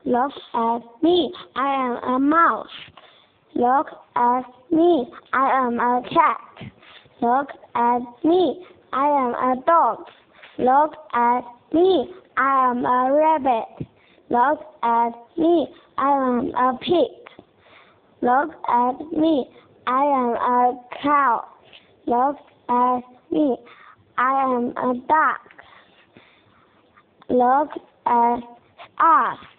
Look at me, I am a mouse. Look at me, I am a cat. Look at me, I am a dog. Look at me, I am a rabbit. Look at me, I am a pig. Look at me, I am a cow. Look at me, I am a duck. Look at us.